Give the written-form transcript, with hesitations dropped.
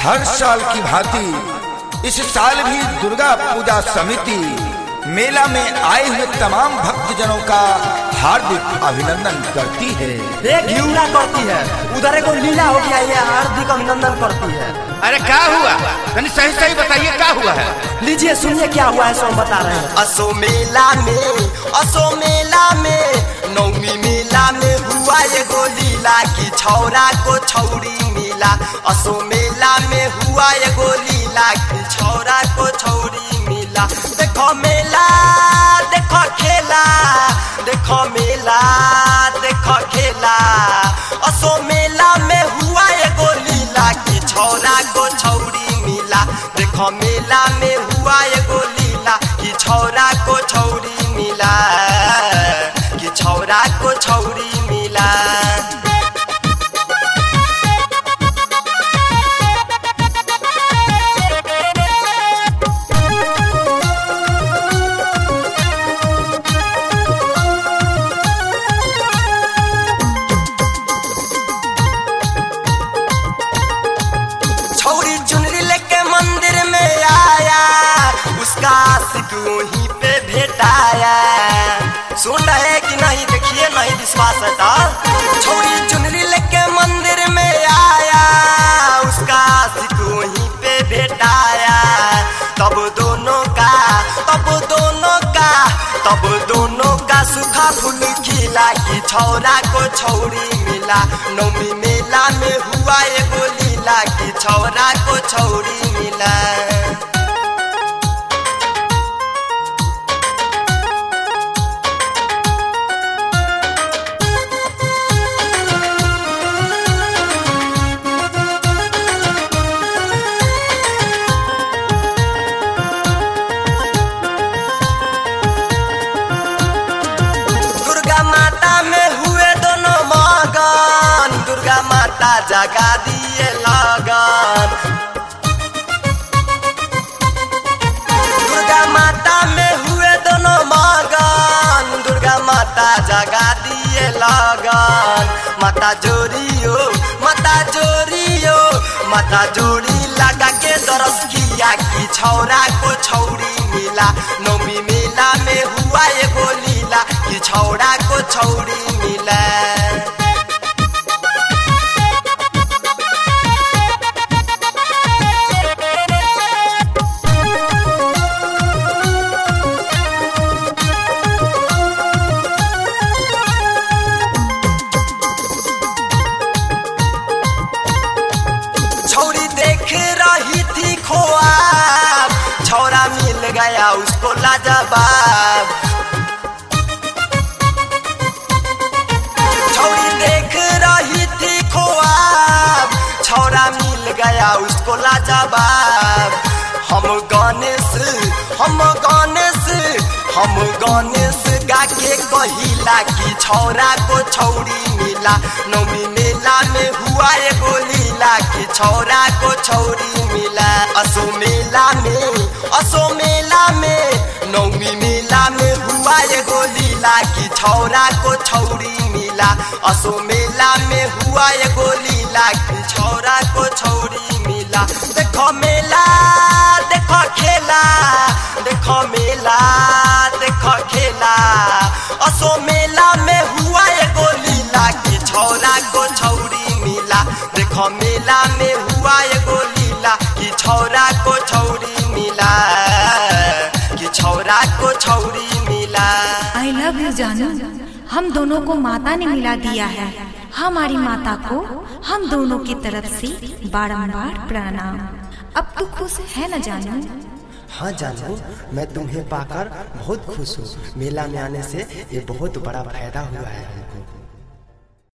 हर साल की भांति इस साल भी दुर्गा पूजा समिति मेला में आए हुए तमाम भक्तजनों का हार्दिक अभिनंदन करती है। एक घिउरा करती है, उधर को लीला हो गया, ये हार्दिक अभिनंदन करती है। अरे क्या हुआ? सही सही बताइए क्या हुआ है? लीजिए सुनिए क्या हुआ है, सो हम बता रहे हैं। असो मेला में नौमी मेला में हुआ एगो लीला की छौरा को छौरी मिला। असो मेला में हुआ एगो लीला की छौरा को छौरी मिला। देखो मेला देखो खेला, देखो मेला देखो खेला। असो मेला में हुआ एगो लीला की छौरा को छौरी मिला। देखो मेला में हुआ एगो लीला की छौरा को छौरी मिला, कि छौरा को छौरी मिला। छौरी चुनरी लेके मंदिर में आया, उसका आशिक वहीं पे भेटाया। सुन रहे कि नहीं? देखिए नहीं विश्वास है तो। छौरी चुनरी लेके मंदिर में आया, उसका आशिक वहीं पे भेटाया। तब दोनों का सूखा फूल खिला कि छौरा को छौरी मिला। नौमी मेला में हुआ एगो लीला कि छौरा को छौरी मिला। जगा दिए लगन, दुर्गा माता में हुए दोनों मगन। दुर्गा माता जगा दिए लगन। माता जोड़ियो माता जोड़ियो माता जोड़ी लगा के दरस किया कि छौरा को छौरी मिला। नौमी मेला में हुआ एगो लीला कि छौरा को छौरी मिला। छौरी देख रही थी ख्वाब, छौरा मिल गया उसको लाजवाब। छौरी देख रही थी ख्वाब, छौरा मिल गया उसको लाजवाब। हम गणेश गा के कहिला कि छौरा को छौरी मिला। नौमी मेला में हुआ एगो लीला कि छौरा को छौरी मिला। असो मेला में नौमी मेला में हुआ एगो लीला कि छौरा को छौरी मिला। असो मेला में हुआ एगो लीला कि छौरा को छौरी मिला। देखो मेला देखो खेला, देखो मेला देखो खेला। असो मेला में हुआ एगो लीला कि छौरा को छौरी मिला। देखो मेला में हुआ एगो लीला कि छौरा को छौरी मिला, कि छौरा को छौरी मिला। आई लव यू जानू, हम दोनों को माता ने मिला दिया है। हमारी माता को हम दोनों की तरफ से बारंबार प्रणाम। अब तू खुश है न जानू? हाँ जानू, मैं तुम्हें पाकर बहुत खुश हूँ। मेला में आने से ये बहुत बड़ा फायदा हुआ है।